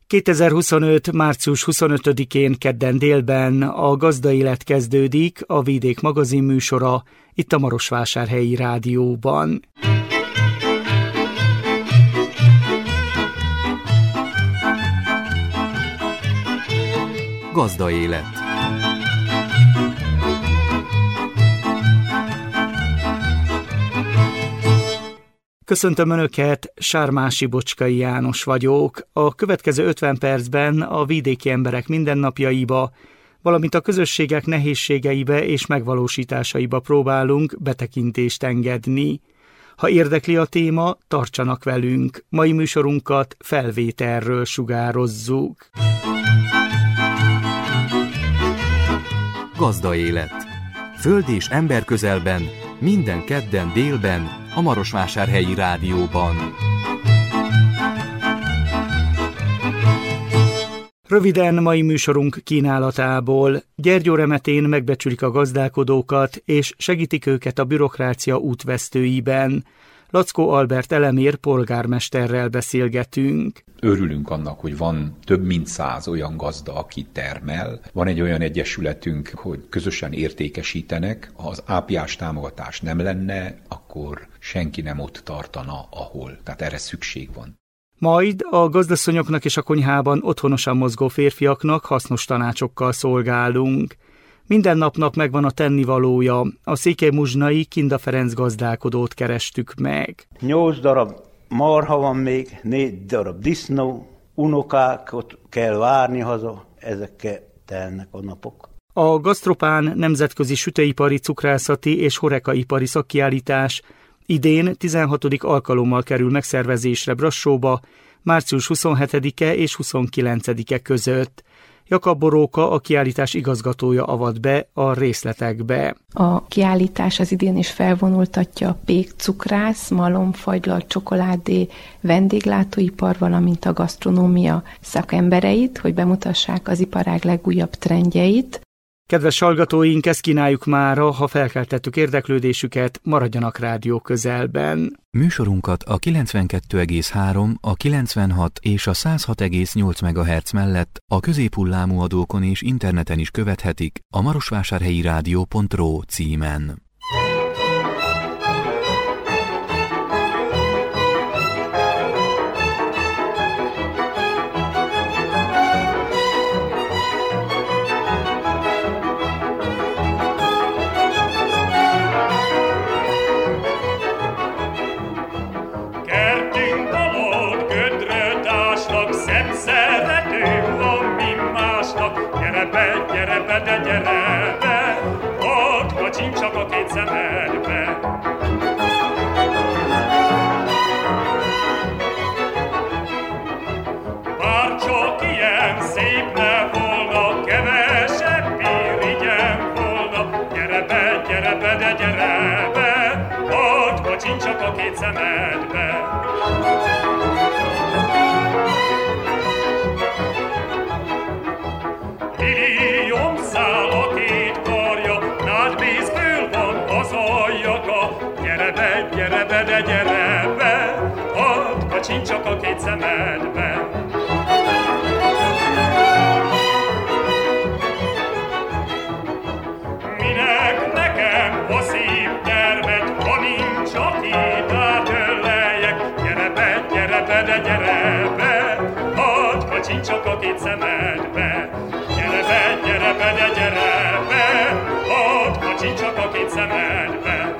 2025. március 25-én kedden délben a Gazdaélet kezdődik, a Vidék magazin műsora, itt a Marosvásárhelyi Rádióban. Gazdaélet. Köszöntöm Önöket, Sármási Bocskai János vagyok. A következő 50 percben a vidéki emberek mindennapjaiba, valamint a közösségek nehézségeibe és megvalósításaiba próbálunk betekintést engedni. Ha érdekli a téma, tartsanak velünk. Mai műsorunkat felvételről sugározzuk. Gazdaélet. Föld és ember közelben, minden kedden délben, a Marosvásárhelyi Rádióban. Röviden mai műsorunk kínálatából. Gyergyóremetén megbecsülik a gazdálkodókat, és segítik őket a bürokrácia útvesztőiben. Lackó Albert Elemér polgármesterrel beszélgetünk. Örülünk annak, hogy van több mint 100 olyan gazda, aki termel. Van egy olyan egyesületünk, hogy közösen értékesítenek. Ha az ápiás támogatás nem lenne, akkor senki nem ott tartana, ahol. Tehát erre szükség van. Majd a gazdasszonyoknak és a konyhában otthonosan mozgó férfiaknak hasznos tanácsokkal szolgálunk. Minden napnak megvan a tennivalója. A székelymuzsnai Kinda Ferenc gazdálkodót kerestük meg. 8 darab marha van még, 4 darab disznó, unokákat kell várni haza, ezekkel telnek a napok. A Gasztropán nemzetközi sütőipari, cukrászati és horekaipari szakkiállítás idén 16. alkalommal kerül megszervezésre Brassóba, március 27-e és 29-e között. Jakab Boróka, a kiállítás igazgatója avat be a részletekbe. A kiállítás az idén is felvonultatja a pék, cukrász, malom, fagylalt, csokoládé, vendéglátóipar, valamint a gasztronómia szakembereit, hogy bemutassák az iparág legújabb trendjeit. Kedves hallgatóink, ezt kínáljuk mára, ha felkeltettük érdeklődésüket, maradjanak rádió közelben. Műsorunkat a 92,3, a 96 és a 106,8 MHz mellett a középhullámú adókon és interneten is követhetik a marosvásárhelyirádió.ro címen. De gyere be, ott kacsint csak a két szemedbe. Bár csak ilyen szép ne volna, kevesebb irigyem volna. Gyere be, de gyere be, ott kacsint csak a két szemedbe. Gyere be, de gyere be, hadd kacsint csak a két szemedbe. Minek nekem a szív gyermet, ha nincs, aki átöleljek. Gyere be, de gyere be, hadd kacsint csak a két szemedbe. Gyere be, de gyere be, hadd kacsint csak a két szemedbe.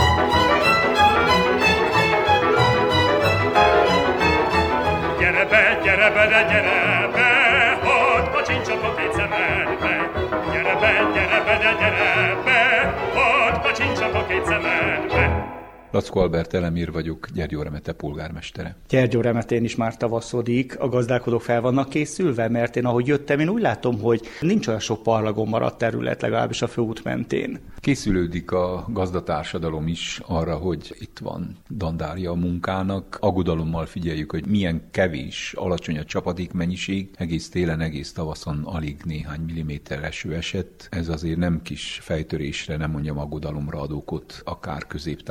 Gyere be, de gyere be, hadd kacsint csak a két szemedbe. Gyere be, de gyere be, hadd kacsint csak a két szemedbe. Lackó Albert Elemér vagyok, Gyergyóremete polgármestere. Gyergyóremetén is már tavaszodik, a gazdálkodók fel vannak készülve, mert én ahogy jöttem, én úgy látom, hogy nincs olyan sok parlagon maradt terület, legalábbis a főút mentén. Készülődik a gazdatársadalom is arra, hogy itt van dandária a munkának. Aggodalommal figyeljük, hogy milyen kevés, alacsony a csapadékmennyiség. Egész télen, egész tavaszon alig néhány milliméter eső esett. Ez azért nem kis fejtörésre, nem mondjam aggodalomra ad okot, akár középtávon vagy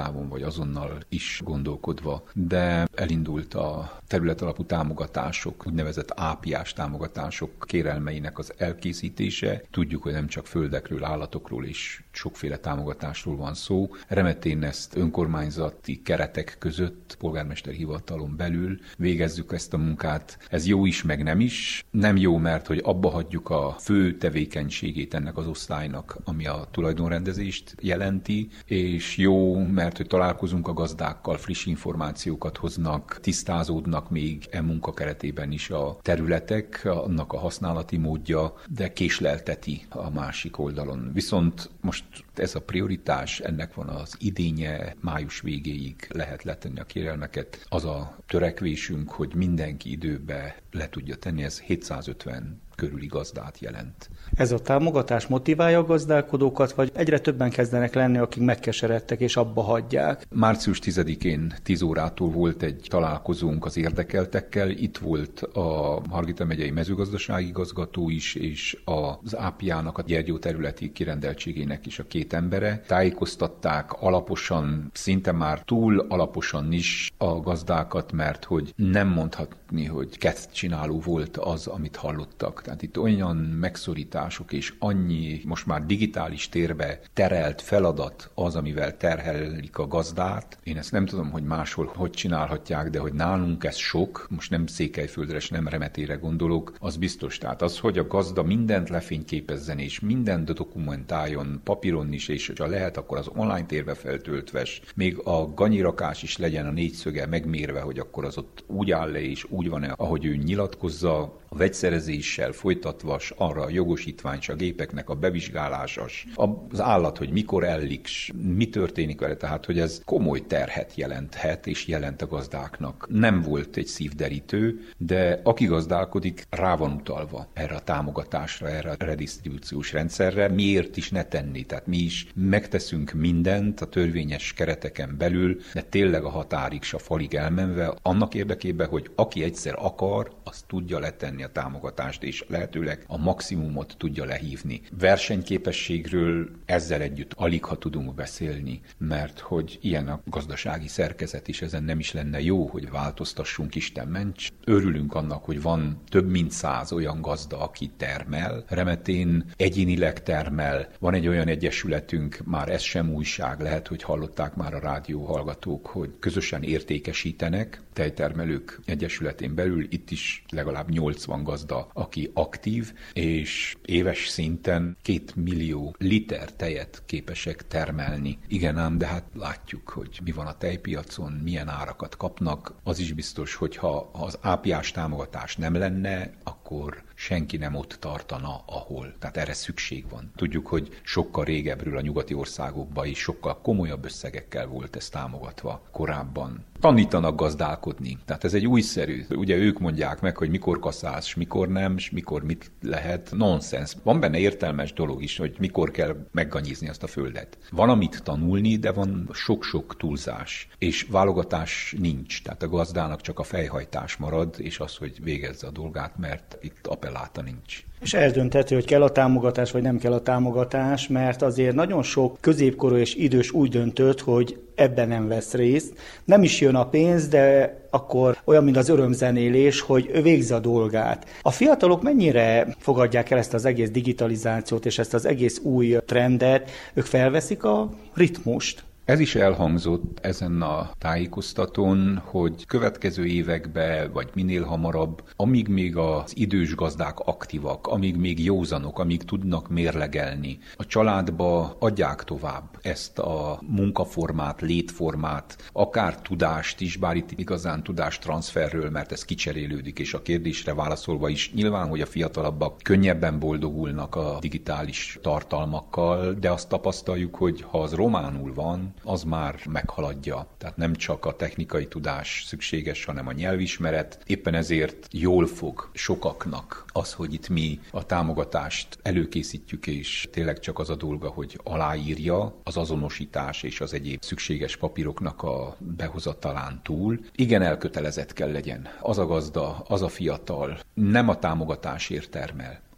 azonnal is gondolkodva, de elindult a területalapú támogatások, úgynevezett ápiás támogatások kérelmeinek az elkészítése. Tudjuk, hogy nem csak földekről, állatokról és sokféle támogatásról van szó. Remetén ezt önkormányzati keretek között, polgármester hivatalon belül végezzük ezt a munkát. Ez jó is, meg nem is. Nem jó, mert hogy abba hagyjuk a fő tevékenységét ennek az osztálynak, ami a tulajdonrendezést jelenti, és jó, mert hogy találkozunk a gazdákkal, friss információkat hoznak, tisztázódnak még e munka keretében is a területek, annak a használati módja, de késlelteti a másik oldalon. Viszont most ez a prioritás, ennek van az idénye, május végéig lehet letenni a kérelmeket. Az a törekvésünk, hogy mindenki időbe le tudja tenni, ez 750 körüli gazdát jelent. Ez a támogatás motiválja a gazdálkodókat, vagy egyre többen kezdenek lenni, akik megkeseredtek és abba hagyják? Március 10-én 10 órától volt egy találkozónk az érdekeltekkel. Itt volt a Hargita megyei mezőgazdasági igazgató is, és az ápiának, a Gyergyó területi kirendeltségének is a 2 embere. Tájékoztatták alaposan, szinte már túl alaposan is a gazdákat, mert hogy nem mondhatni, hogy kezdcsináló volt az, amit hallottak. Tehát itt olyan megszorítások és annyi most már digitális térbe terelt feladat az, amivel terhelik a gazdát. Én ezt nem tudom, hogy máshol hogy csinálhatják, de hogy nálunk ez sok, most nem Székelyföldre és nem Remetére gondolok, az biztos. Tehát az, hogy a gazda mindent lefényképezzen és mindent dokumentáljon papíron is, és ha lehet, akkor az online térbe feltöltves, még a ganyirakás is legyen a 4 szöge megmérve, hogy akkor az ott úgy áll le és úgy van-e, ahogy ő nyilatkozza, a vegyszerezéssel folytatvas, arra a jogosítvány, a gépeknek a bevizsgálásas, az állat, hogy mikor ellik, mi történik vele, tehát hogy ez komoly terhet jelenthet, és jelent a gazdáknak. Nem volt egy szívderítő, de aki gazdálkodik, rá van utalva erre a támogatásra, erre a redisztribúciós rendszerre, miért is ne tenni, tehát mi is megteszünk mindent a törvényes kereteken belül, de tényleg a határig, a falig elmenve, annak érdekében, hogy aki egyszer akar, azt tudja letenni a támogatást, és lehetőleg a maximumot tudja lehívni. Versenyképességről ezzel együtt alig ha tudunk beszélni, mert hogy ilyen a gazdasági szerkezet is, ezen nem is lenne jó, hogy változtassunk, Isten ments. Örülünk annak, hogy van több mint 100 olyan gazda, aki termel. Remetén egyénileg termel. Van egy olyan egyesületünk, már ez sem újság, lehet, hogy hallották már a rádió hallgatók, hogy közösen értékesítenek. Tejtermelők egyesületén belül itt is legalább 80 gazda, aki aktív, és éves szinten 2 millió liter tejet képesek termelni. Igen ám, de hát látjuk, hogy mi van a tejpiacon, milyen árakat kapnak. Az is biztos, hogy ha az ápiás támogatás nem lenne, akkor senki nem ott tartana, ahol. Tehát erre szükség van. Tudjuk, hogy sokkal régebről a nyugati országokban is sokkal komolyabb összegekkel volt ez támogatva korábban. Tanítanak gazdálkodni. Tehát ez egy újszerű. Ugye ők mondják meg, hogy mikor kaszálsz, mikor nem, és mikor mit lehet. Nonsens. Van benne értelmes dolog is, hogy mikor kell megganyizni azt a földet. Van amit tanulni, de van sok-sok túlzás. És válogatás nincs. Tehát a gazdának csak a fejhajtás marad, és az, hogy végezze a dolgát, mert itt appelláta nincs. És eldönthető, hogy kell a támogatás, vagy nem kell a támogatás, mert azért nagyon sok középkorú és idős úgy döntött, hogy ebben nem vesz részt. Nem is jön a pénz, de akkor olyan, mint az örömzenélés, hogy ő végzi a dolgát. A fiatalok mennyire fogadják el ezt az egész digitalizációt és ezt az egész új trendet? Ők felveszik a ritmust? Ez is elhangzott ezen a tájékoztatón, hogy következő években, vagy minél hamarabb, amíg még az idős gazdák aktívak, amíg még józanok, amíg tudnak mérlegelni, a családba adják tovább ezt a munkaformát, létformát, akár tudást is, bár itt igazán tudástranszferről, mert ez kicserélődik, és a kérdésre válaszolva is nyilván, hogy a fiatalabbak könnyebben boldogulnak a digitális tartalmakkal, de azt tapasztaljuk, hogy ha az románul van, az már meghaladja. Tehát nem csak a technikai tudás szükséges, hanem a nyelvismeret. Éppen ezért jól fog sokaknak az, hogy itt mi a támogatást előkészítjük, és tényleg csak az a dolga, hogy aláírja az azonosítás és az egyéb szükséges papíroknak a behozatalán túl. Igen, elkötelezett kell legyen. Az a gazda, az a fiatal nem a támogatásért termel,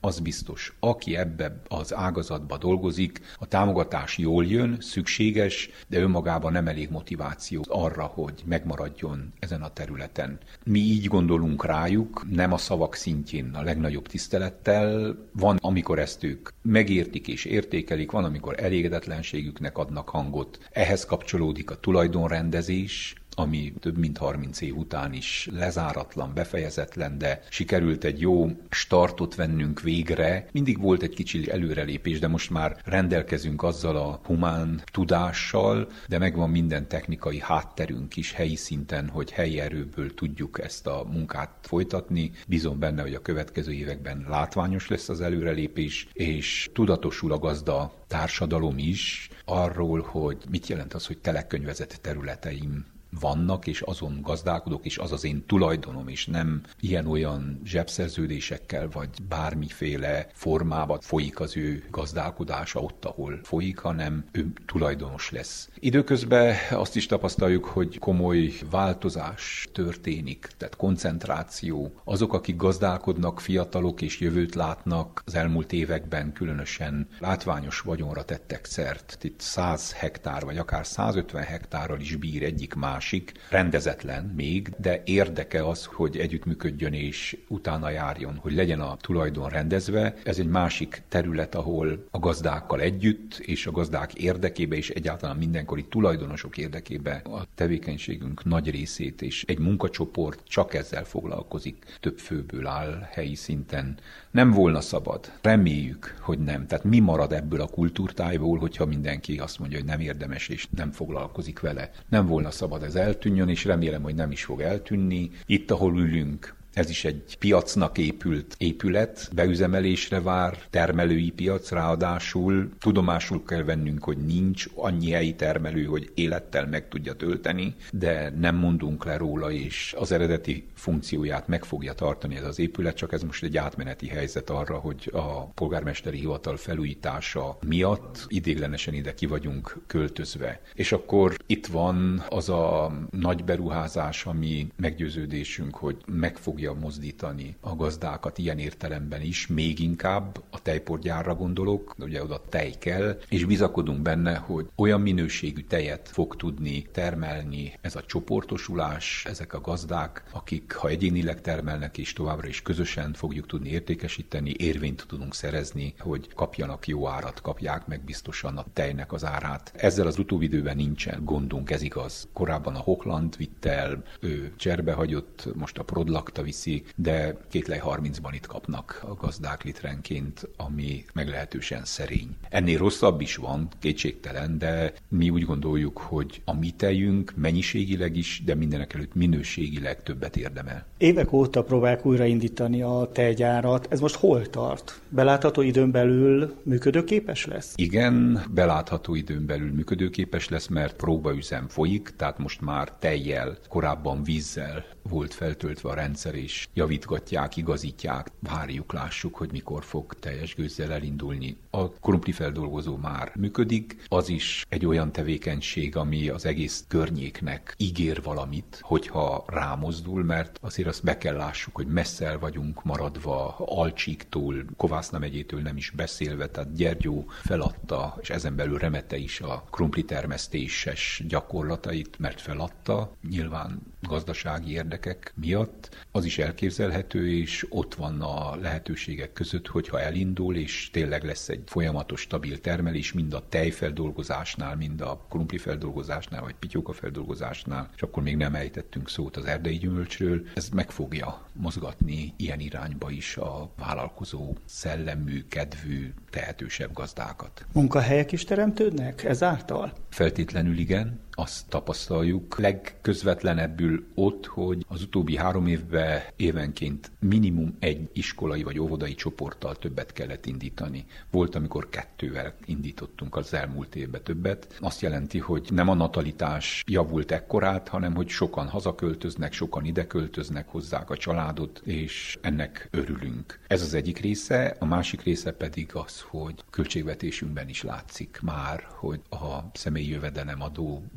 az biztos, aki ebbe az ágazatba dolgozik, a támogatás jól jön, szükséges, de önmagában nem elég motiváció arra, hogy megmaradjon ezen a területen. Mi így gondolunk rájuk, nem a szavak szintjén, a legnagyobb tisztelettel. Van, amikor ezt ők megértik és értékelik, van, amikor elégedetlenségüknek adnak hangot. Ehhez kapcsolódik a tulajdonrendezés, ami több mint 30 év után is lezáratlan, befejezetlen, de sikerült egy jó startot vennünk végre. Mindig volt egy kicsi előrelépés, de most már rendelkezünk azzal a humán tudással, de megvan minden technikai hátterünk is helyi szinten, hogy helyi erőből tudjuk ezt a munkát folytatni. Bízom benne, hogy a következő években látványos lesz az előrelépés, és tudatosul a gazda társadalom is arról, hogy mit jelent az, hogy telekönyvezett területeim vannak, és azon gazdálkodok, és az az én tulajdonom, és nem ilyen-olyan zsebszerződésekkel, vagy bármiféle formában folyik az ő gazdálkodása ott, ahol folyik, hanem ő tulajdonos lesz. Időközben azt is tapasztaljuk, hogy komoly változás történik, tehát koncentráció. Azok, akik gazdálkodnak, fiatalok és jövőt látnak, az elmúlt években különösen látványos vagyonra tettek szert. Itt 100 hektár, vagy akár 150 hektárral is bír egyik másik, rendezetlen még, de érdeke az, hogy együttműködjön és utána járjon, hogy legyen a tulajdon rendezve. Ez egy másik terület, ahol a gazdákkal együtt, és a gazdák érdekébe, és egyáltalán mindenkori tulajdonosok érdekébe a tevékenységünk nagy részét, és egy munkacsoport csak ezzel foglalkozik, több főből áll helyi szinten. Nem volna szabad. Reméljük, hogy nem. Tehát mi marad ebből a kultúrtájból, hogyha mindenki azt mondja, hogy nem érdemes, és nem foglalkozik vele. Nem volna szabad ez eltűnjön, és remélem, hogy nem is fog eltűnni. Itt, ahol ülünk, ez is egy piacnak épült épület, beüzemelésre vár, termelői piac, ráadásul tudomásul kell vennünk, hogy nincs annyi helyi termelő, hogy élettel meg tudja tölteni, de nem mondunk le róla, és az eredeti funkcióját meg fogja tartani ez az épület, csak ez most egy átmeneti helyzet arra, hogy a polgármesteri hivatal felújítása miatt ideiglenesen ide ki vagyunk költözve. És akkor itt van az a nagy beruházás, ami meggyőződésünk, hogy meg fogja mozdítani a gazdákat ilyen értelemben is, még inkább a tejporgyárra gondolok, ugye oda tej kell, és bizakodunk benne, hogy olyan minőségű tejet fog tudni termelni ez a csoportosulás, ezek a gazdák, akik ha egyénileg termelnek és továbbra is közösen fogjuk tudni értékesíteni, érvényt tudunk szerezni, hogy kapjanak jó árat, kapják meg biztosan a tejnek az árát. Ezzel az utóbbi időben nincsen gondunk, ez igaz. Korábban a Hochland vitt el, ő cserbehagyott, most a Prodlakta viszi, de 2,30-ban itt kapnak a gazdák litrenként, ami meglehetősen szerény. Ennél rosszabb is van, kétségtelen, de mi úgy gondoljuk, hogy a mi tejünk mennyiségileg is, de mindenekelőtt minőségileg többet érdemel. Évek óta próbálják újraindítani a tejgyárat. Ez most hol tart? Belátható időn belül működőképes lesz? Igen, belátható időn belül működőképes lesz, mert próbaüzem folyik, tehát most már tejjel, korábban vízzel volt feltöltve a rendszer, és javítgatják, igazítják. Várjuk, lássuk, hogy mikor fog teljes gőzzel elindulni. A krumplifeldolgozó már működik, az is egy olyan tevékenység, ami az egész környéknek ígér valamit, hogyha rámozdul, mert azért azt be kell lássuk, hogy messze el vagyunk maradva Alcsíktól, Kovászna megyétől nem is beszélve, tehát Gyergyó feladta, és ezen belül Remete is a krumplitermesztéses gyakorlatait, mert feladta, nyilván gazdasági érdekek miatt. Az is elképzelhető, és ott van a lehetőségek között, hogyha elindul, és tényleg lesz egy folyamatos, stabil termelés, mind a tejfeldolgozásnál, mind a krumplifeldolgozásnál, vagy pityókafeldolgozásnál, és akkor még nem ejtettünk szót az erdei gyümölcsről. Ez meg fogja mozgatni ilyen irányba is a vállalkozó szellemű, kedvű, tehetősebb gazdákat. Munkahelyek is teremtődnek ezáltal? Feltétlenül igen. Azt tapasztaljuk legközvetlenebbül ott, hogy az utóbbi 3 évben évenként minimum egy iskolai vagy óvodai csoporttal többet kellett indítani. Volt, amikor 2-vel indítottunk az elmúlt évben többet. Azt jelenti, hogy nem a natalitás javult ekkorát, hanem hogy sokan hazaköltöznek, sokan ide költöznek, hozzák a családot, és ennek örülünk. Ez az egyik része, a másik része pedig az, hogy költségvetésünkben is látszik már, hogy a személyi jövedelemadóból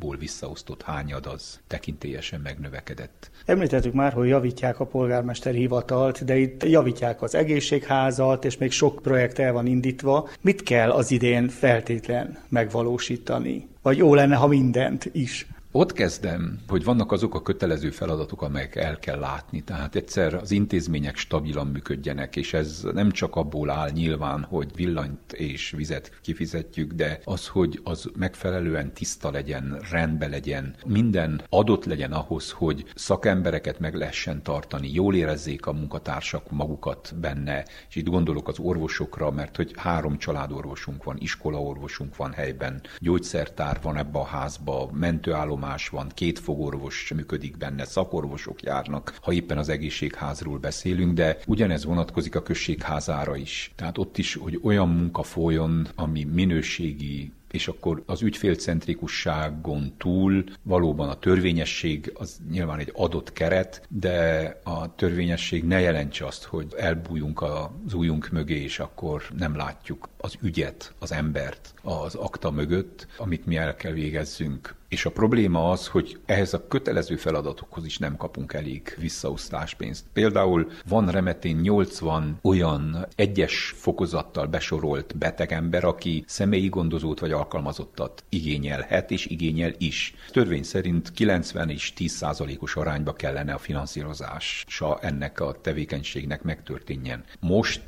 millióból visszaosztott hányad az tekintélyesen megnövekedett. Említettük már, hogy javítják a polgármesteri hivatalt, de itt javítják az egészségházat, és még sok projekt el van indítva. Mit kell az idén feltétlen megvalósítani? Vagy jó lenne, ha mindent is? Ott kezdem, hogy vannak azok a kötelező feladatok, amelyek el kell látni. Tehát egyszer az intézmények stabilan működjenek, és ez nem csak abból áll nyilván, hogy villanyt és vizet kifizetjük, de az, hogy az megfelelően tiszta legyen, rendben legyen, minden adott legyen ahhoz, hogy szakembereket meg lehessen tartani, jól érezzék a munkatársak magukat benne, és itt gondolok az orvosokra, mert hogy 3 családorvosunk van, iskolaorvosunk van helyben, gyógyszertár van ebbe a házba, mentőállomás van, 2 fogorvos működik benne, szakorvosok járnak, ha éppen az egészségházról beszélünk, de ugyanez vonatkozik a községházára is. Tehát ott is, hogy olyan munka folyjon, ami minőségi, és akkor az ügyfélcentrikusságon túl valóban a törvényesség az nyilván egy adott keret, de a törvényesség ne jelentse azt, hogy elbújunk az ujjunk mögé, és akkor nem látjuk az ügyet, az embert az akta mögött, amit mi el kell végezzünk. És a probléma az, hogy ehhez a kötelező feladatokhoz is nem kapunk elég visszaosztáspénzt. Például van Remetén 80 olyan egyes fokozattal besorolt betegember, aki személyi gondozót vagy alkalmazottat igényelhet, és igényel is. Törvény szerint 90 és 10%-os arányba kellene a finanszírozása ennek a tevékenységnek megtörténjen. Most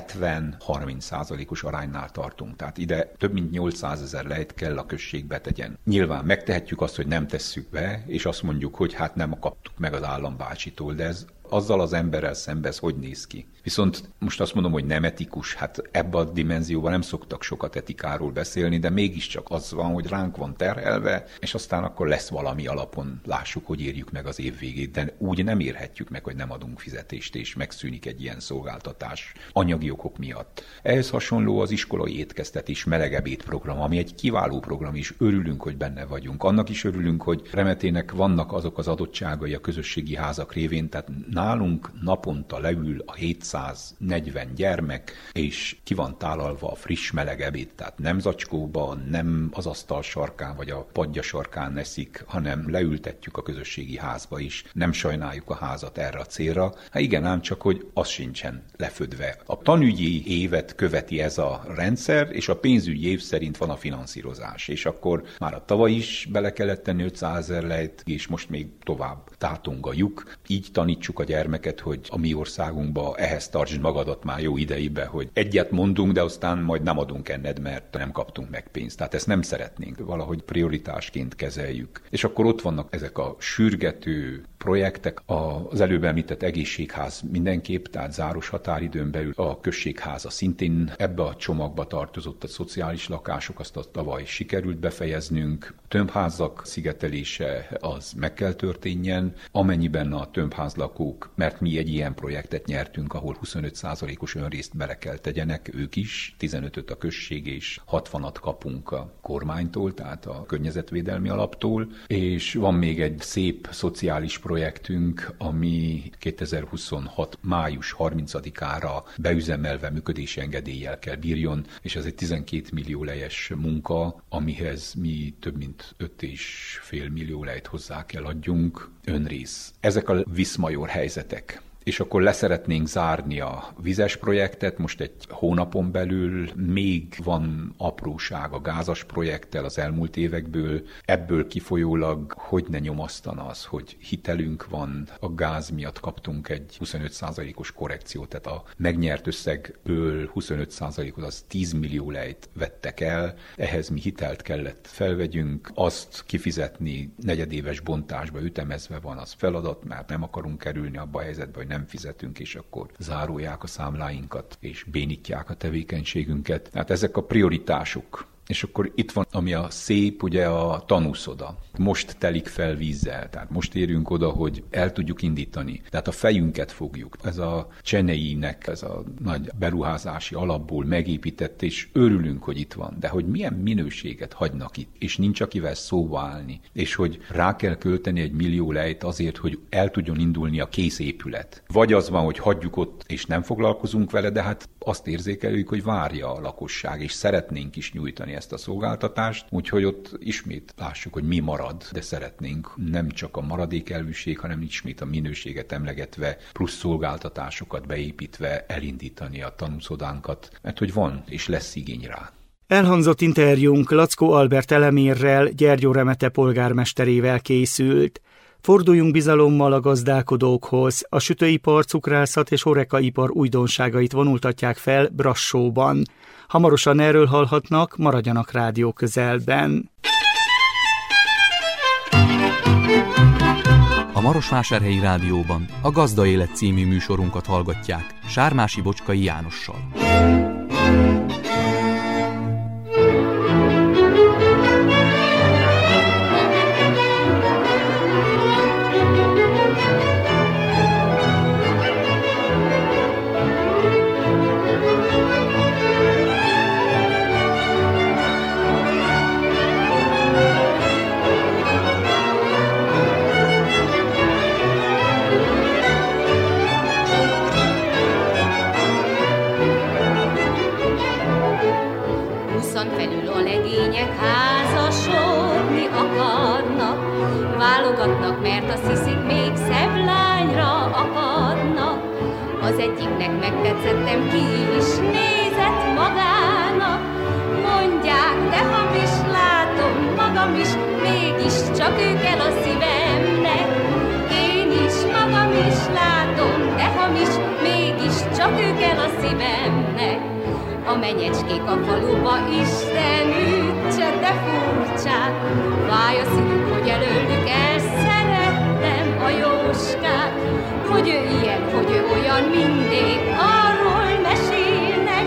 70-30%-os aránynál tartunk, tehát ide több mint 800 000 lejt kell a községbe tegyen. Nyilván megtehetjük azt, hogy nem tesszük be, és azt mondjuk, hogy hát nem kaptuk meg az állambácsitól, de ez azzal az emberrel szemben ez hogy néz ki. Viszont most azt mondom, hogy nem etikus, hát ebben a dimenzióban nem szoktak sokat etikáról beszélni, de mégiscsak az van, hogy ránk van terhelve, és aztán akkor lesz valami alapon, lássuk, hogy érjük meg az év végét, de úgy nem érhetjük meg, hogy nem adunk fizetést, és megszűnik egy ilyen szolgáltatás anyagi okok miatt. Ehhez hasonló az iskolai étkeztetés melegebéd program, ami egy kiváló program, és örülünk, hogy benne vagyunk. Annak is örülünk, hogy Remetének vannak azok az adottságai a közösségi házak révén, tehát nálunk naponta leül a 740 gyermek, és ki van tálalva a friss meleg ebéd, tehát nem zacskóba, nem az asztal sarkán vagy a padja sarkán eszik, hanem leültetjük a közösségi házba is. Nem sajnáljuk a házat erre a célra. Hát igen, ám csak, hogy az sincsen lefödve. A tanügyi évet követi ez a rendszer, és a pénzügyi év szerint van a finanszírozás. És akkor már a tavaly is bele kellett tenni 500 000 lejt, és most még tovább tátong a lyuk. Így tanítsuk a gyermeket, hogy a mi országunkba ehhez tartsd magadat már jó idejébe, hogy egyet mondunk, de aztán majd nem adunk enned, mert nem kaptunk meg pénzt. Tehát ezt nem szeretnénk, valahogy prioritásként kezeljük. És akkor ott vannak ezek a sürgető projektek, az előbb említett egészségház mindenképp, tehát záros határidőn belül, a községháza szintén ebbe a csomagba tartozott, a szociális lakások, azt a tavaly sikerült befejeznünk, tömbházak szigetelése az meg kell történjen, amennyiben a tömbházlakók, mert mi egy ilyen projektet nyertünk, ahol 25%-os önrészt bele kell tegyenek ők is, 15-öt a község és 60-at kapunk a kormánytól, tehát a környezetvédelmi alaptól, és van még egy szép szociális projektünk, ami 2026. május 30-ára beüzemelve működési engedéllyel kell bírjon, és ez egy 12 millió lejes munka, amihez mi több mint 5,5 millió lejt hozzá kell adjunk önrész. Ezek a viszmajor helyzetek. És akkor leszeretnénk zárni a vizes projektet, most egy hónapon belül még van apróság a gázas projekttel az elmúlt évekből, ebből kifolyólag hogy ne nyomasztana az, hogy hitelünk van, a gáz miatt kaptunk egy 25%-os korrekciót, tehát a megnyert összegből 25%-ot, az 10 millió lejt vettek el, ehhez mi hitelt kellett felvegyünk, azt kifizetni negyedéves bontásba ütemezve van, az feladat, mert nem akarunk kerülni abba a helyzetbe, hogy nem fizetünk, és akkor zárolják a számláinkat, és bénítják a tevékenységünket. Tehát ezek a prioritások. És akkor itt van, ami a szép, ugye a tanúszoda. Most telik fel vízzel, tehát most érünk oda, hogy el tudjuk indítani. Tehát a fejünket fogjuk. Ez a Cseneinek, ez a nagy beruházási alapból megépített, és örülünk, hogy itt van. De hogy milyen minőséget hagynak itt, és nincs akivel szóba állni. És hogy rá kell költeni 1 millió lejt azért, hogy el tudjon indulni a kész épület. Vagy az van, hogy hagyjuk ott, és nem foglalkozunk vele, de hát azt érzékeljük, hogy várja a lakosság, és szeretnénk is nyújtani ezt a szolgáltatást, úgyhogy ott ismét lássuk, hogy mi marad, de szeretnénk nem csak a maradékelvűség, hanem ismét a minőséget emlegetve, plusz szolgáltatásokat beépítve elindítani a tanúszodánkat, mert hogy van és lesz igény rá. Elhangzott interjúnk Laczkó Albert Elemérrel, Gyergyó Remete polgármesterével készült. Forduljunk bizalommal a gazdálkodókhoz. A sütőipar, cukrászat és horekaipar újdonságait vonultatják fel Brassóban. Hamarosan erről hallhatnak, maradjanak rádió közelben. A Marosvásárhelyi Rádióban a Gazda Élet című műsorunkat hallgatják Sármási Bocskai Jánossal. Mert azt hiszik, még szebb lányra akadnak. Az egyiknek megtetszettem, ki is nézett magának. Mondják, de hamis látom magam is, mégis csak ő kell a szívemnek. Én is magam is látom, de hamis, mégis csak ő kell a szívemnek. A menyecskék a faluba, Isten ütse, de furcsák. Fáj a szívük, hogy előlük elszerettem a Jóskát. Hogy ő ilyen, hogy ő olyan, mindig arról mesélnek.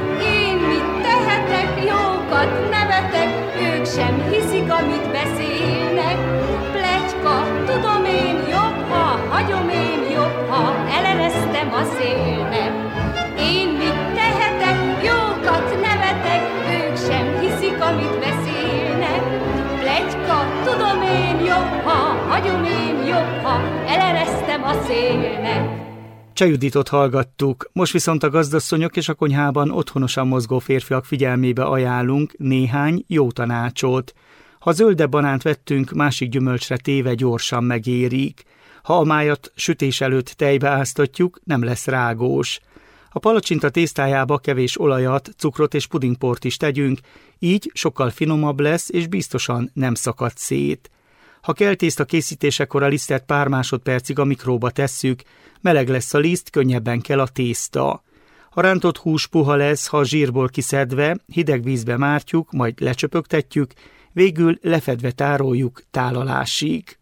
Én mit tehetek, jókat nevetek, ők sem hiszik, amit beszélnek. Pletyka, tudom én jobb, ha hagyom én jobb, ha eleresztem a szélnek. Én mit tehetek, jókat nevetek, ők sem hiszik, amit beszélnek. Pletyka, tudom én jobb, ha hagyom én jobb, ha eleresztem a szélnek. Cseh Juditot hallgattuk, most viszont a gazdasszonyok és a konyhában otthonosan mozgó férfiak figyelmébe ajánlunk néhány jó tanácsot. Ha zöldebb banánt vettünk, másik gyümölcsre téve gyorsan megérik. Ha a májat sütés előtt tejbe áztatjuk, nem lesz rágós. A palacsinta tésztájába kevés olajat, cukrot és pudingport is tegyünk, így sokkal finomabb lesz és biztosan nem szakad szét. Ha kell tészta készítésekor a lisztet pár másodpercig a mikróba tesszük, meleg lesz a liszt, könnyebben kell a tészta. A rántott hús puha lesz, ha zsírból kiszedve, hideg vízbe mártjuk, majd lecsöpögtetjük, végül lefedve tároljuk tálalásig.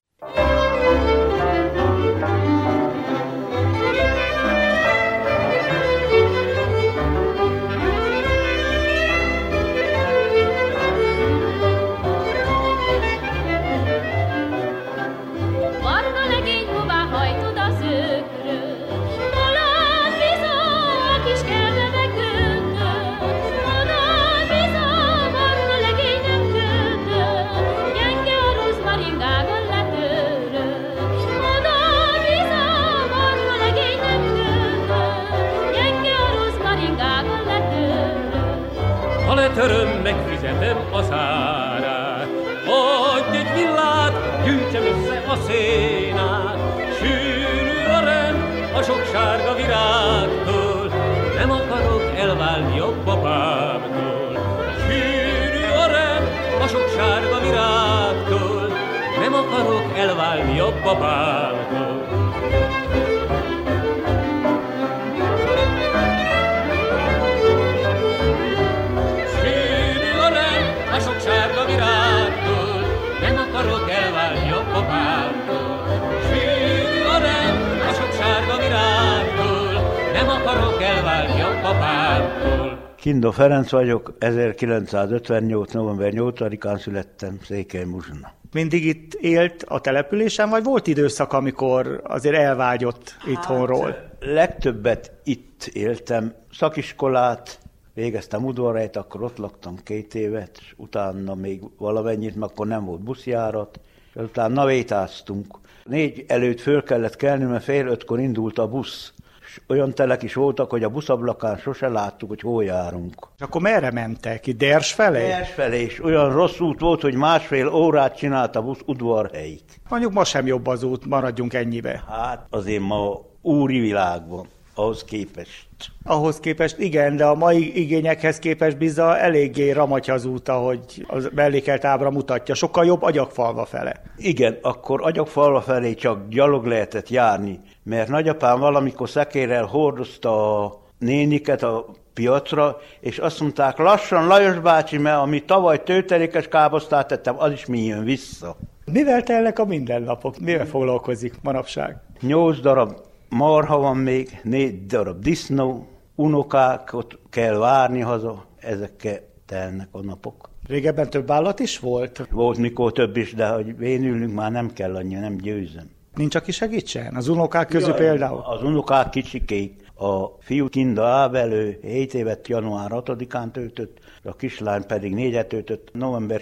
Töröm, megfizetem az árát. Adj egy villát, gyűjtsem össze a szénát. Sűrű a rend a sok sárga virágtól, nem akarok elválni jobb apámtól. Sűrű a rend a sok sárga virágtól, nem akarok elválni jobb apámtól. Kindó Ferenc vagyok, 1958. november 8-án születtem, Székely-Muzsna. Mindig itt élt a településen, vagy volt időszak, amikor azért elvágyott itthonról? Legtöbbet itt éltem. Szakiskolát végeztem udvarrajt, akkor ott laktam 2 évet, és utána még valamennyit, mert akkor nem volt buszjárat, és utána navétáztunk. 4 előtt föl kellett kelni, mert 4:30 indult a busz. És és olyan telek is voltak, hogy a buszablakán sose láttuk, hogy hol járunk. És akkor merre mentek? Itt Ders felé? Ders felé, és olyan rossz út volt, hogy 1,5 órát csinált a busz udvarhelyig. Mondjuk ma sem jobb az út, maradjunk ennyibe. Hát azért ma úri világban, ahhoz képest. Ahhoz képest igen, de a mai igényekhez képest bizony eléggé ramatja az út, ahogy az mellékelt ábra mutatja. Sokkal jobb Agyagfalva fele. Igen, akkor Agyagfalva felé csak gyalog lehetett járni, mert nagyapám valamikor szekérrel hordozta a néniket a piacra, és azt mondták, lassan Lajos bácsi, mert ami tavaly tőtelékes káposztát tettem, az is mi jön vissza. Mivel telnek a mindennapok? Mivel foglalkozik manapság? 8 darab marha van még, 4 darab disznó, unokákat kell várni haza, ezekkel telnek a napok. Régebben több állat is volt? Volt mikor több is, de hogy vénülünk már nem kell annyira, nem győzem. Nincs, aki segítsen? Az unokák közül például? Az unokák kicsikék. A fiú Kinda Ábel, ő 7 évet január 6-án töltött, a kislány pedig 4-et töltött november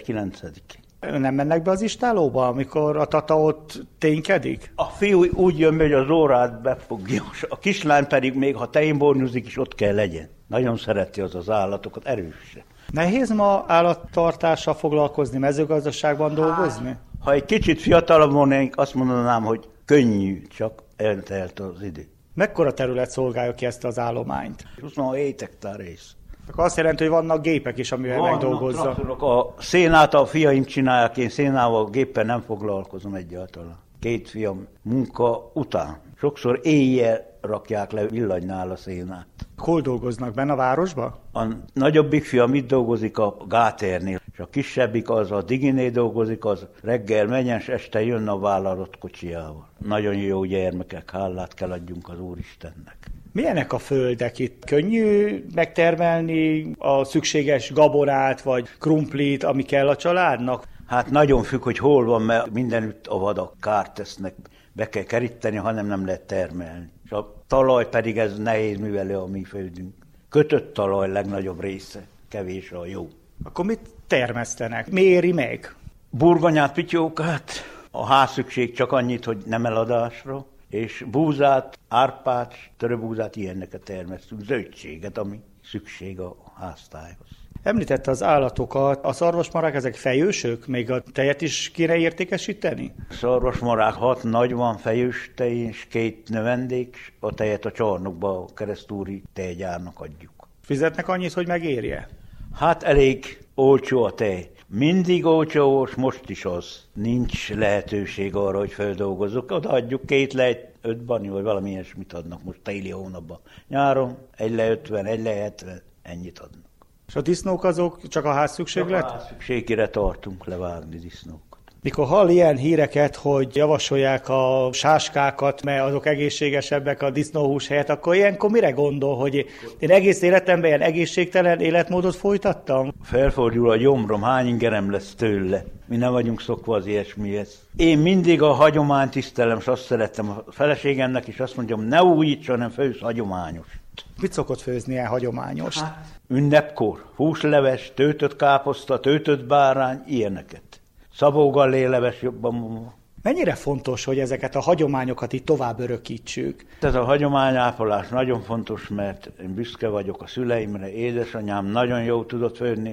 9-én. Nem mennek be az istálóba, amikor a tata ott ténykedik? A fiú úgy jön, hogy az órát befogja, a kislány pedig még, ha tejnbornyúzik is, ott kell legyen. Nagyon szereti az állatokat, erősen. Nehéz ma állattartással foglalkozni, mezőgazdaságban dolgozni? Ha egy kicsit fiatalabb volnék, azt mondanám, hogy könnyű, csak eltelt az idő. Mekkora terület szolgálja ki ezt az állományt? 27 hektár rész. Akkor azt jelenti, hogy vannak gépek is, amivel megdolgozza. A szénát a fiaim csinálják, én szénával géppel nem foglalkozom egyáltalán. 2 fiam munka után. Sokszor éjjel rakják le villanynál a szénát. Hol dolgoznak, benne a városba? A nagyobbik fiam itt dolgozik a Gáternél, és a kisebbik az a Diginé dolgozik, az reggel menjen, és este jön a vállalat kocsijával. Nagyon jó gyermekek, hálát kell adjunk az Úristennek. Milyenek a földek itt? Könnyű megtermelni a szükséges gabonát, vagy krumplit, ami kell a családnak? Hát nagyon függ, hogy hol van, mert mindenütt a vadak kárt tesznek, be kell keríteni, hanem nem lehet termelni. És a talaj pedig ez nehéz művelő a mi földünk. Kötött talaj legnagyobb része, kevés a jó. Akkor mit termesztenek? Mi éri meg? Burgonyát, pityókát, a házszükség csak annyit, hogy nem eladásra, és búzát, árpát, töröbúzát, ilyeneket termesztünk, zöldséget, ami szükség a háztájhoz. Említette az állatokat, a szarvasmarák ezek fejősök? Még a tejet is kéne értékesíteni? A szarvasmarák 6 nagy van fejős tej, és 2 növendék, a tejet a csarnokba, a keresztúri tejgyárnak adjuk. Fizetnek annyit, hogy megérje? Hát elég olcsó a tej. Mindig olcsó, most is az. Nincs lehetőség arra, hogy feldolgozzuk. Odaadjuk 2 lejt, 5 bani, vagy valami ilyesmit adnak most téli hónapban. Nyáron 1 le 50, 1 le 70, ennyit adnak. És a disznók azok csak a házszükséglet? Csak a házszükségére tartunk levágni disznókat. Mikor hall ilyen híreket, hogy javasolják a sáskákat, mert azok egészségesebbek a disznóhús helyett, akkor ilyenkor mire gondol, hogy én egész életemben ilyen egészségtelen életmódot folytattam? Felfordul a gyomrom, hány ingerem lesz tőle. Mi nem vagyunk szokva az ilyesmihez. Én mindig a hagyományt tisztelem, és azt szerettem a feleségemnek is, azt mondjam, ne újíts, hanem főz hagyományos. Mit szokott főzni ilyen hagyományos? Ünnepkor, húsleves, töltött káposzta, töltött bárány, ilyeneket. Szabógalléleves jobban. Mennyire fontos, hogy ezeket a hagyományokat itt tovább örökítsük? Ez a hagyományápolás nagyon fontos, mert én büszke vagyok a szüleimre, édesanyám nagyon jól tudott főzni.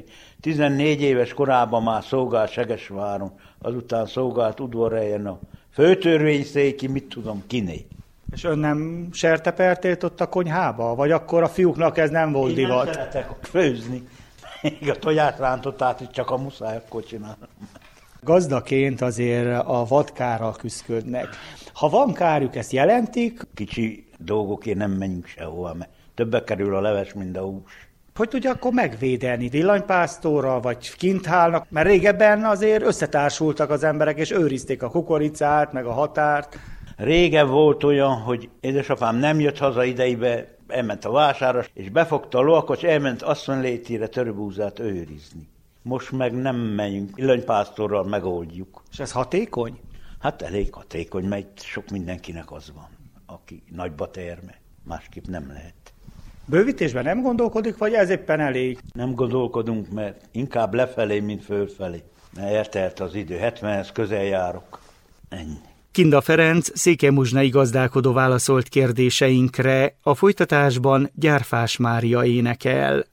14 éves korában már szolgált Segesváron, azután szolgált udvarhelyen a főtörvényszéki, mit tudom, kiné. És ön nem sertepertét ott a konyhába? Vagy akkor a fiúknak ez nem volt divat? Én nem szeretek főzni. Még a tojásrántottát itt csak a muszáj akkor csinálom. Gazdaként azért a vadkárral küszködnek. Ha van kárjuk, ezt jelentik? Kicsi dolgokért nem menjünk sehova, mert többe kerül a leves, mint a hús. Hogy tudja akkor megvédeni? Villanypásztorral, vagy kint hálnak? Mert régebben azért összetársultak az emberek, és őrizték a kukoricát, meg a határt. Régen volt olyan, hogy édesapám nem jött haza idejébe, elment a vásárra, és befogta a lovakat, és elment asszonylétére töröbúzát őrizni. Most meg nem megyünk, villanypásztorral megoldjuk. És ez hatékony? Hát elég hatékony, mert sok mindenkinek az van, aki nagyba termel, másképp nem lehet. Bővítésben nem gondolkodik, vagy ez éppen elég? Nem gondolkodunk, mert inkább lefelé, mint fölfelé. Mert eltelt az idő, 70-hez közel járok. Ennyi. Kinda Ferenc, székelymusnai gazdálkodó válaszolt kérdéseinkre, a folytatásban Gyárfás Mária énekel.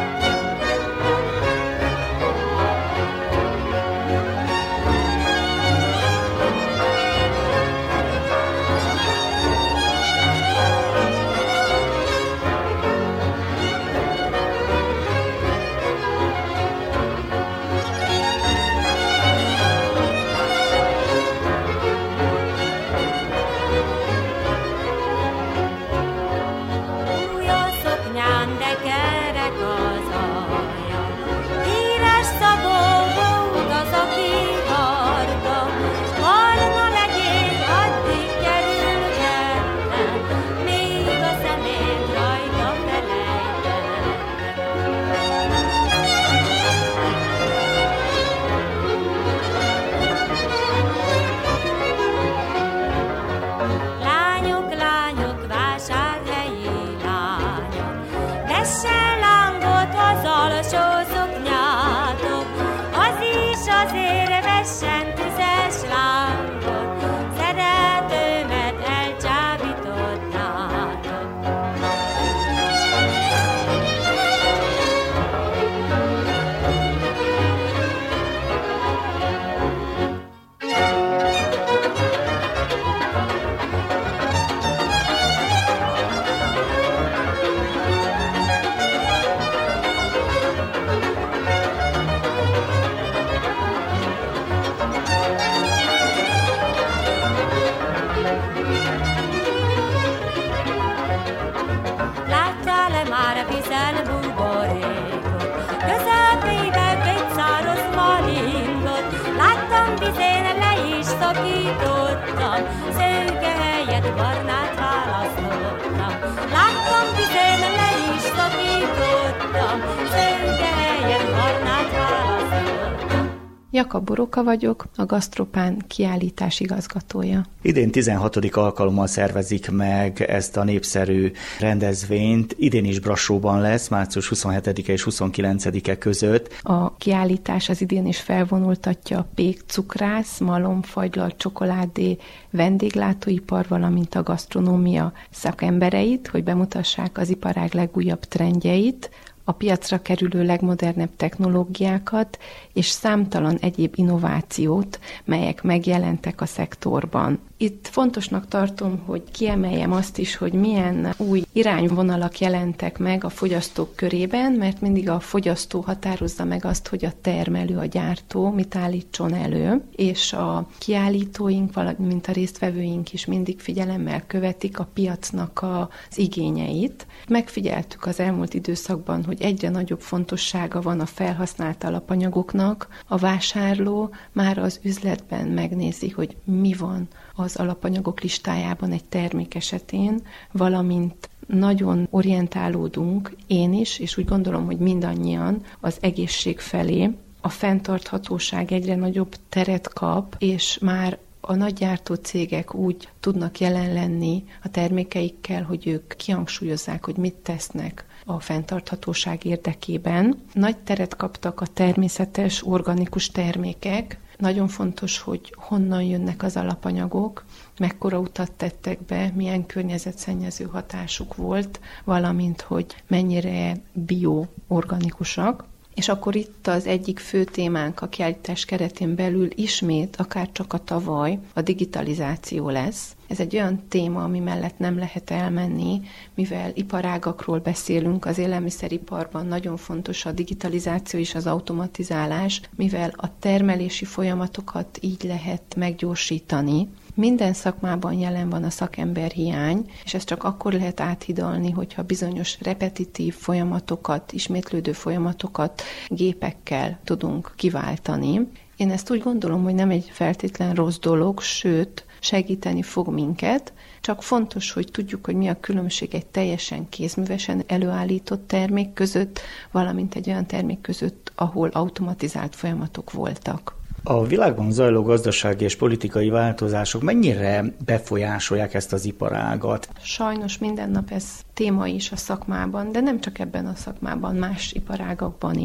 Jakab Boroka vagyok, a Gasztropán kiállítás igazgatója. Idén 16. alkalommal szervezik meg ezt a népszerű rendezvényt. Idén is Brassóban lesz, március 27-e és 29-e között. A kiállítás az idén is felvonultatja a pék, cukrász, malom, fagylalt, csokoládé, vendéglátóipar, valamint a gasztronómia szakembereit, hogy bemutassák az iparág legújabb trendjeit, a piacra kerülő legmodernebb technológiákat és számtalan egyéb innovációt, melyek megjelentek a szektorban. Itt fontosnak tartom, hogy kiemeljem azt is, hogy milyen új irányvonalak jelentek meg a fogyasztók körében, mert mindig a fogyasztó határozza meg azt, hogy a termelő, a gyártó mit állítson elő, és a kiállítóink, valamint a résztvevőink is mindig figyelemmel követik a piacnak az igényeit. Megfigyeltük az elmúlt időszakban, hogy egyre nagyobb fontossága van a felhasznált alapanyagoknak, a vásárló már az üzletben megnézi, hogy mi van az alapanyagok listájában egy termék esetén, valamint nagyon orientálódunk, én is, és úgy gondolom, hogy mindannyian az egészség felé. A fenntarthatóság egyre nagyobb teret kap, és már a nagygyártó cégek úgy tudnak jelen lenni a termékeikkel, hogy ők kihangsúlyozzák, hogy mit tesznek a fenntarthatóság érdekében. Nagy teret kaptak a természetes, organikus termékek. Nagyon fontos, hogy honnan jönnek az alapanyagok, mekkora utat tettek be, milyen környezetszennyező hatásuk volt, valamint, hogy mennyire bio-organikusak. És akkor itt az egyik fő témánk a kiállítás keretén belül ismét, akár csak a tavaly, a digitalizáció lesz. Ez egy olyan téma, ami mellett nem lehet elmenni, mivel iparágakról beszélünk, az élelmiszeriparban nagyon fontos a digitalizáció és az automatizálás, mivel a termelési folyamatokat így lehet meggyorsítani. Minden szakmában jelen van a szakemberhiány, és ezt csak akkor lehet áthidalni, hogyha bizonyos repetitív folyamatokat, ismétlődő folyamatokat gépekkel tudunk kiváltani. Én ezt úgy gondolom, hogy nem egy feltétlen rossz dolog, sőt, segíteni fog minket, csak fontos, hogy tudjuk, hogy mi a különbség egy teljesen kézművesen előállított termék között, valamint egy olyan termék között, ahol automatizált folyamatok voltak. A világban zajló gazdasági és politikai változások mennyire befolyásolják ezt az iparágat? Sajnos minden nap ez téma is a szakmában, de nem csak ebben a szakmában, más iparágakban is.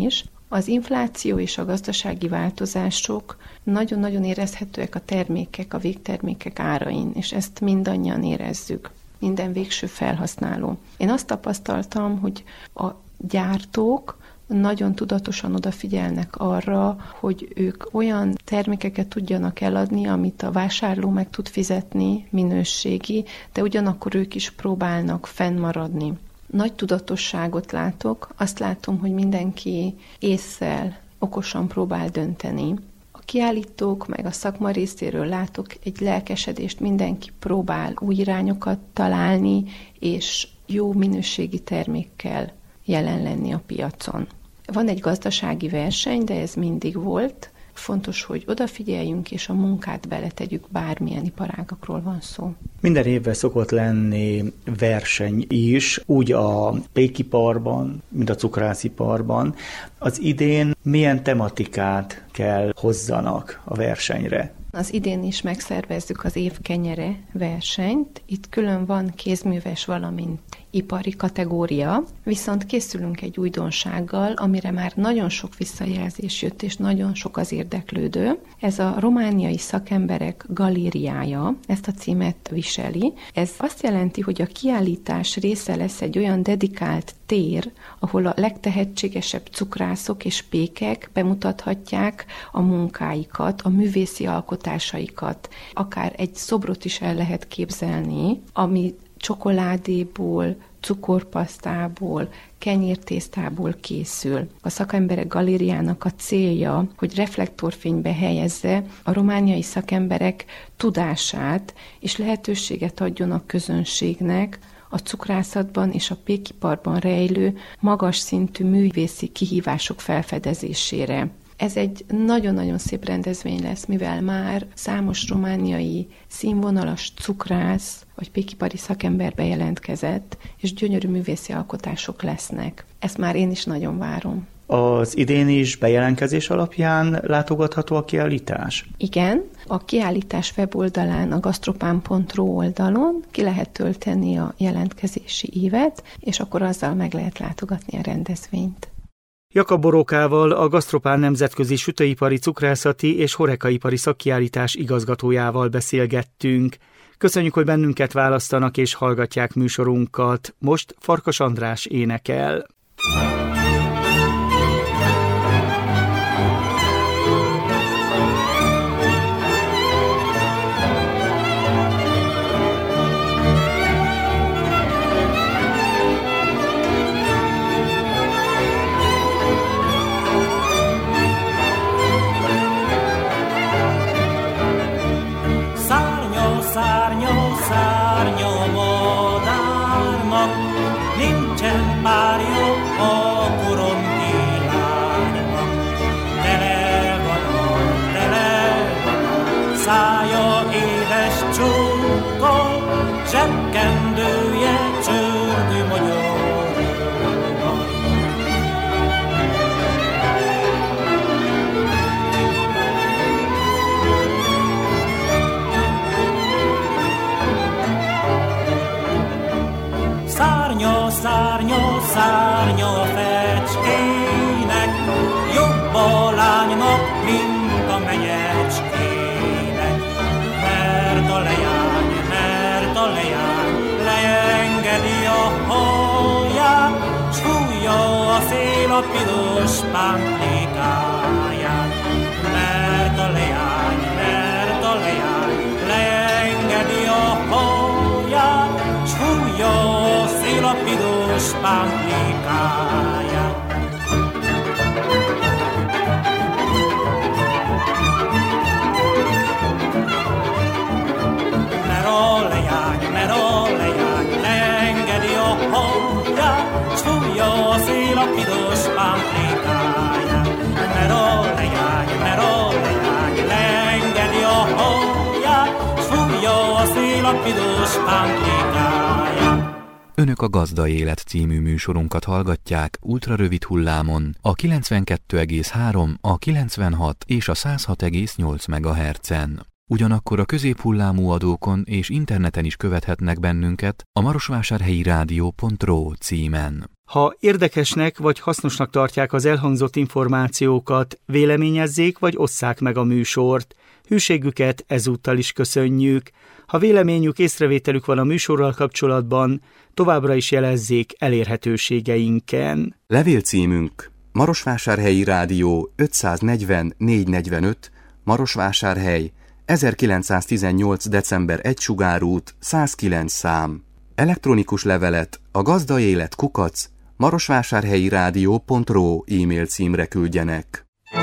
Az infláció és a gazdasági változások nagyon-nagyon érezhetőek a termékek, a végtermékek árain, és ezt mindannyian érezzük, minden végső felhasználó. Én azt tapasztaltam, hogy a gyártók nagyon tudatosan odafigyelnek arra, hogy ők olyan termékeket tudjanak eladni, amit a vásárló meg tud fizetni, minőségi, de ugyanakkor ők is próbálnak fennmaradni. Nagy tudatosságot látok, azt látom, hogy mindenki ésszel, okosan próbál dönteni. A kiállítók meg a szakma részéről látok egy lelkesedést, mindenki próbál új irányokat találni, és jó minőségi termékkel jelen lenni a piacon. Van egy gazdasági verseny, de ez mindig volt. Fontos, hogy odafigyeljünk, és a munkát beletegyük, bármilyen iparágakról van szó. Minden évben szokott lenni verseny is, úgy a pékiparban, mint a cukrásziparban. Az idén milyen tematikát kell hozzanak a versenyre? Az idén is megszervezzük az év kenyere versenyt. Itt külön van kézműves, valamint ipari kategória, viszont készülünk egy újdonsággal, amire már nagyon sok visszajelzés jött, és nagyon sok az érdeklődő. Ez a romániai szakemberek galériája, ezt a címet viseli. Ez azt jelenti, hogy a kiállítás része lesz egy olyan dedikált tér, ahol a legtehetségesebb cukrászok és pékek bemutathatják a munkáikat, a művészi alkotásaikat. Akár egy szobrot is el lehet képzelni, ami csokoládéból, cukorpasztából, kenyértésztából készül. A szakemberek galériának a célja, hogy reflektorfénybe helyezze a romániai szakemberek tudását, és lehetőséget adjon a közönségnek a cukrászatban és a pékiparban rejlő magas szintű művészi kihívások felfedezésére. Ez egy nagyon-nagyon szép rendezvény lesz, mivel már számos romániai színvonalas cukrász vagy pékipari szakember bejelentkezett, és gyönyörű művészi alkotások lesznek. Ezt már én is nagyon várom. Az idén is bejelentkezés alapján látogatható a kiállítás? Igen, a kiállítás weboldalán, a gastropán.ro oldalon ki lehet tölteni a jelentkezési ívet, és akkor azzal meg lehet látogatni a rendezvényt. Jakab Borókával, a Gastropán Nemzetközi Sütőipari Cukrászati és Horekaipari Szakkiállítás igazgatójával beszélgettünk. Köszönjük, hogy bennünket választanak és hallgatják műsorunkat. Most Farkas András énekel. Zsebkendője csörgő magyaróban. Szárnya, szárnya, szárnya a fecskének, jobb a lánynak, mint a menyecskének, mert a leány leengedi a haját, s fújja a szél a piros pántlikáját. Mert a leány leengedi a haját, s fújja a szél a piros pántlikáját. Mert a leány leengedi a haját, s fújja a szél a piros pántlikáját. Mert a leány leengedi a haját, s fújja a szél a piros pántlikáját. Önök a Gazda Élet című műsorunkat hallgatják ultrarövid hullámon a 92,3, a 96 és a 106,8 MHz-en. Ugyanakkor a középhullámú adókon és interneten is követhetnek bennünket a marosvásárhelyi rádió.ro címen. Ha érdekesnek vagy hasznosnak tartják az elhangzott információkat, véleményezzék vagy osszák meg a műsort. Hűségüket ezúttal is köszönjük. Ha véleményük, észrevételük van a műsorral kapcsolatban, továbbra is jelezzék elérhetőségeinken. Levélcímünk: Marosvásárhelyi Rádió 540 445, Marosvásárhely, 1918. december 1 Sugárút, 109 szám. Elektronikus levelet a gazdaélet@marosvásárhelyirádió.ro e-mail címre küldjenek.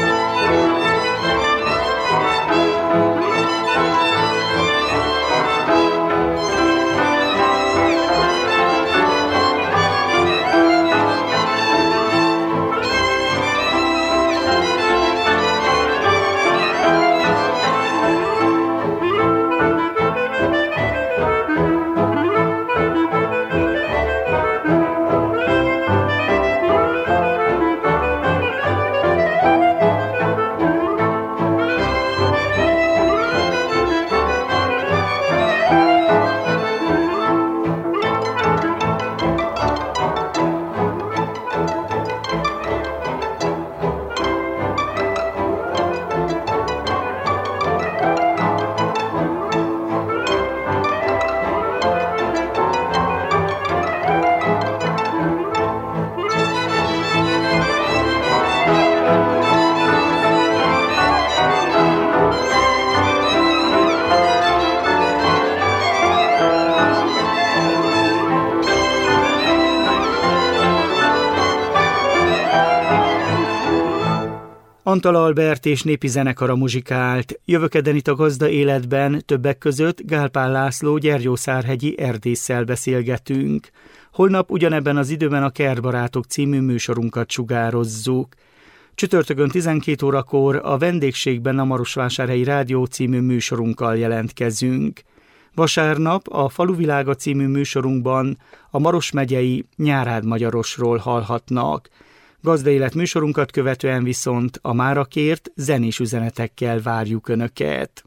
Antal Albert és népi zenekara muzsikált. Jövökeden itt a Gazda Életben többek között Gál Pál László gyergyószárhegyi erdésszel beszélgetünk. Holnap ugyanebben az időben a Kertbarátok című műsorunkat sugározzuk. Csütörtökön 12 órakor a vendégségben a Marosvásárhelyi Rádió című műsorunkkal jelentkezünk. Vasárnap a Faluvilága című műsorunkban a Maros megyei Nyárád Magyarosról hallhatnak. Gazdaélet műsorunkat követően viszont a mára kért zenés üzenetekkel várjuk Önöket.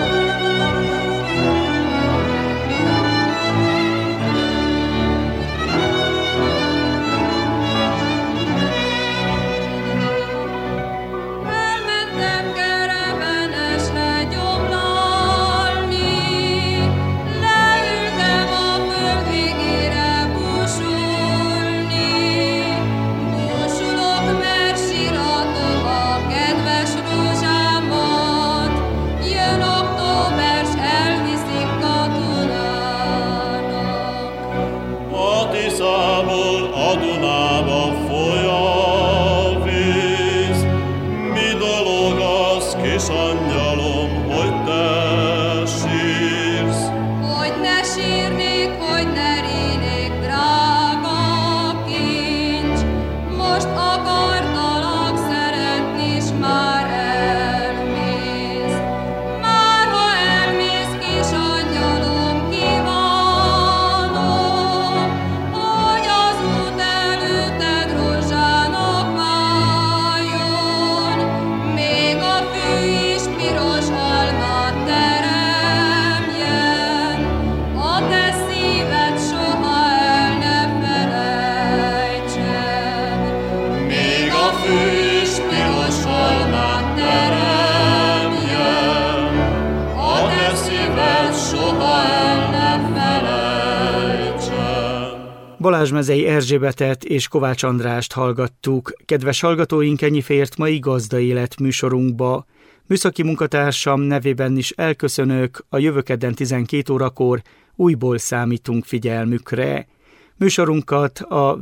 Balázsmezei Erzsébetet és Kovács Andrást hallgattuk. Kedves hallgatóink, ennyi fért mai Gazdaélet műsorunkba. Műszaki munkatársam nevében is elköszönök, a jövőkedden 12 órakor újból számítunk figyelmükre. Műsorunkat a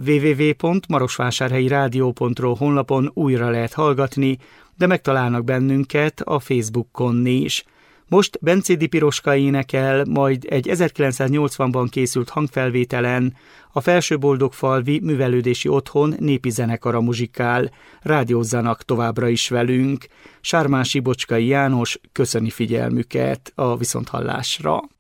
www.marosvásárhelyirádió.ro honlapon újra lehet hallgatni, de megtalálnak bennünket a Facebookon is. Most Bencédi Piroska énekel, majd egy 1980-ban készült hangfelvételen a Felsőboldogfalvi Művelődési Otthon népi zenekara muzsikál. Rádiózzanak továbbra is velünk. Sármási Bocskai János köszöni figyelmüket, a viszonthallásra.